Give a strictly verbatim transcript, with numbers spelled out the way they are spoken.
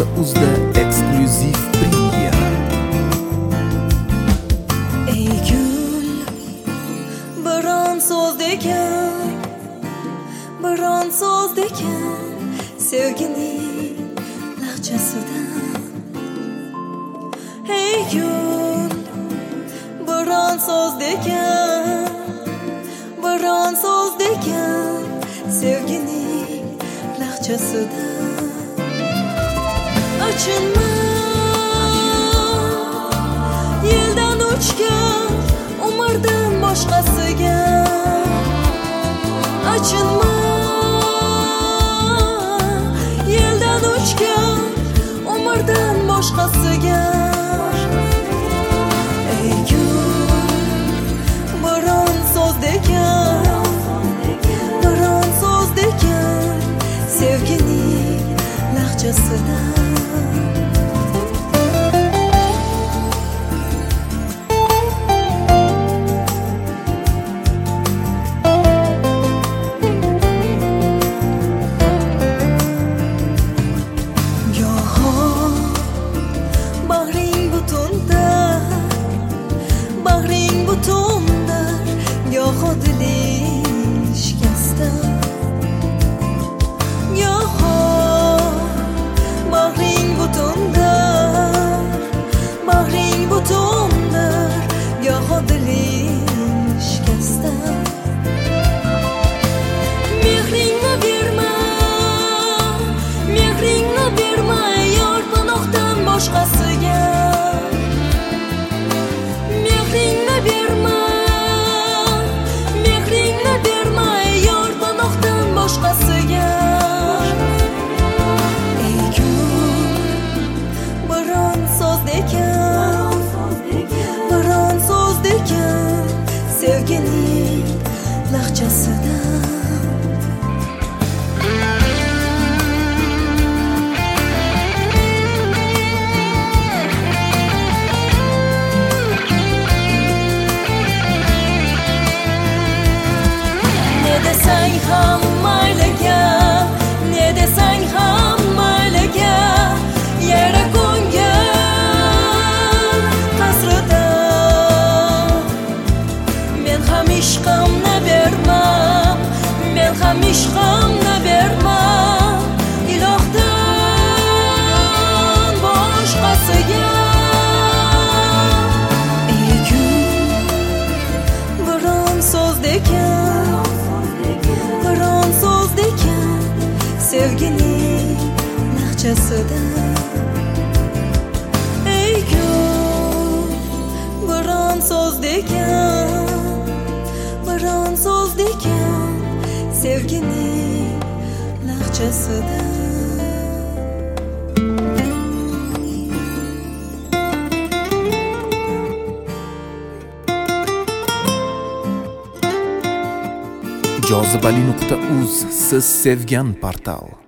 nuqta uz da eksklyuziv premyera. Ey gul, biron so'zdekkan, biron so'zdekkan, sevgining lahjasidan. Ey gul, biron so'zdekkan, biron so'zdekkan, sevgining lahjasidan. Achinma, yeldan o'chgan umrdan boshqasiga. Achinma, yeldan o'chgan umrdan boshqasiga. Ey gul, biron so'zdekkan, biron so'zdekkan, sevgining lahjasidan. Goho diling shikasta, goho bag'ring butundir, bag'ring butundir, goho diling shikasta. Mehringni berma, mehringni berma, yor panohdan boshqasiga. Mehringni berma, boshqasiga. Ey gul, biron so'zdekkan, biron so'zdekkan, sevgining lahjasidan. Ne desang ham mayliga, ne desang ham mayliga, yara ko'ngil qasrida. Men ham ishqimni bermam, men ham ishqimni bermam, ilohdan boshqasiga. Ey gul, biron so'zdekkan, biron so'zdekkan, sevgining lahjasidan. Ey gul, biron so'zdekkan, biron so'zdekkan, sevgining lahjasidan. jozibali nuqta uz siz sevgan portal.